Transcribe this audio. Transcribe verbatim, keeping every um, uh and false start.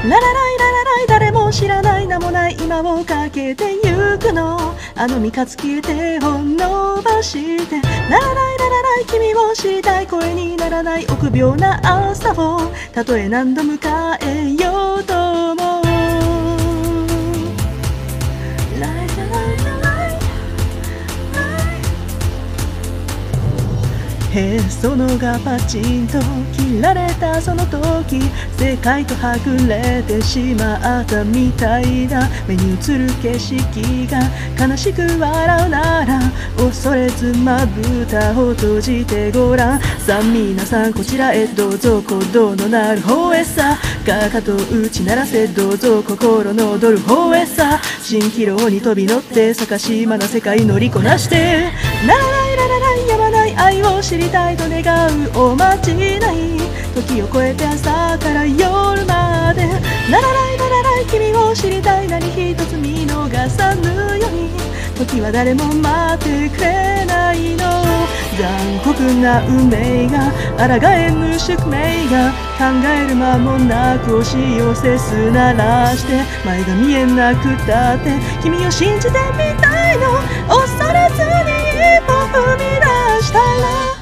ララライララライ誰も知らない名もない今をかけてゆくのあの三日月手を伸ばしてララライララライ君を知りたい声にならない臆病な朝をたとえ何度迎えようともへそのがパチンと切られたその時世界とはぐれてしまったみたいな目に映る景色が悲しく笑うなら恐れずまぶたを閉じてごらんさあ皆さんこちらへどうぞ鼓動の鳴る方へさかかと打ち鳴らせどうぞ心の踊る方へさ蜃気楼に飛び乗って逆しまな世界乗りこなしてララライララライやまない愛を知りたいと願うおまじない時を超えて朝から夜までララライララライ君を知りたい何一つ見逃さぬように時は誰も待ってくれないの残酷な運命が抗えぬ宿命が考える間もなく押し寄せすならして前が見えなくたって君を信じてみたいの恐れずに一歩踏み出したら